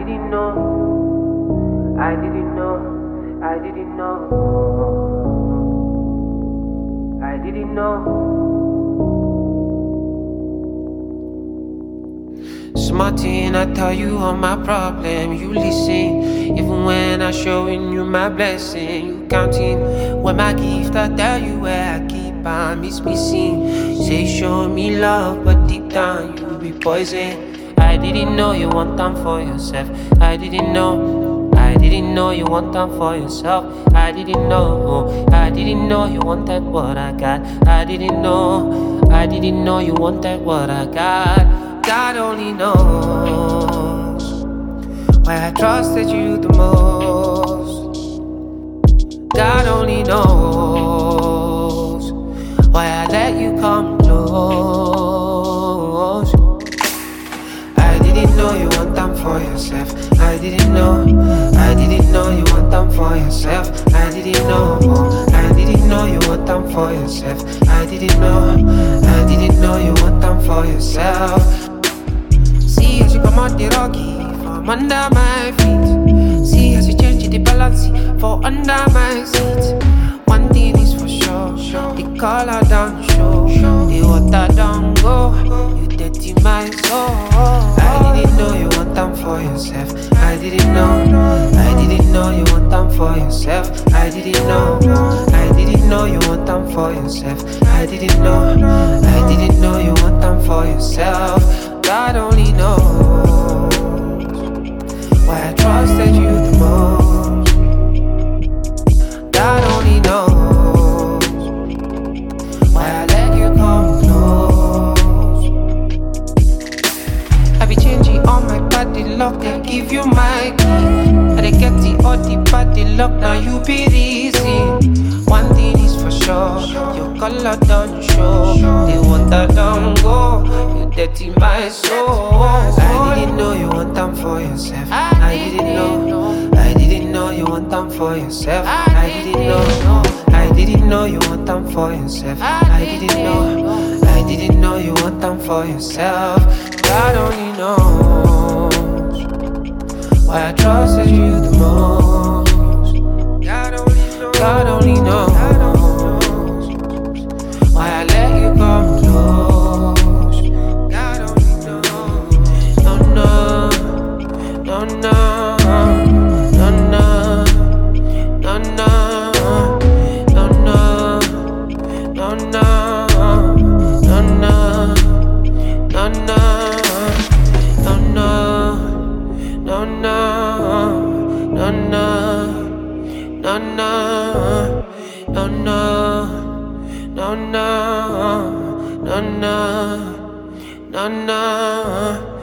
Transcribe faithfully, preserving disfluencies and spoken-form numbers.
didn't know, I didn't know, I didn't know, I didn't know. Smartin', I tell you all my problem, you listen. Even when I'm showing you my blessing, you counting when my gift, I tell you where I keep on, it's missing. Say show me love, but deep down you be poison. I didn't know you want time for yourself. I didn't know. I didn't know you want time for yourself. I didn't know. I didn't know you wanted what I got. I didn't know. I didn't know you wanted what I got. God only knows why I trusted you the most. God only knows why I let you come close. I didn't know you want time for yourself. I didn't know. I didn't know you want time for yourself. I didn't know. I didn't know you want time for yourself. I didn't know. I didn't know you want time for yourself. See as you come out the rocky from under my feet. See as you change the balance for under my seat. One thing is for sure, the color down show, the water down go. You dirty my soul. I didn't know you want time for yourself. I didn't know. I didn't know you want time for yourself. I didn't know. I didn't know you want time for yourself. I didn't know. I didn't know you want time for yourself. God only knows why I trusted you the most. God only knows why I let you come close. I be changing all my body lock, I give you my key. I dey get the all the body lock, now you be easy. One thing is for sure, your color don't show, the water don't go. Dirty my soul. I didn't know you want time for yourself. I didn't know. I didn't know you want time for yourself. I didn't know. I didn't know you want time for yourself. I didn't know. I didn't know you want time for yourself. God only knows why I trusted you the most. God only knows. God only knows why I let you come close. No, no, no, no, no, no, no, no, no, no, no, no, no, no, no, no, no, no, no.